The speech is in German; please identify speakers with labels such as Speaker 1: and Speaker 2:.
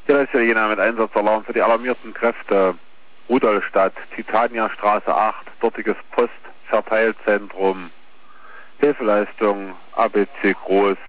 Speaker 1: Ja, das ist ja Jena mit Einsatzalarm für die alarmierten Kräfte. Rudolstadt, Titaniastraße 8, dortiges Postverteilzentrum. Hilfeleistung ABC Groß.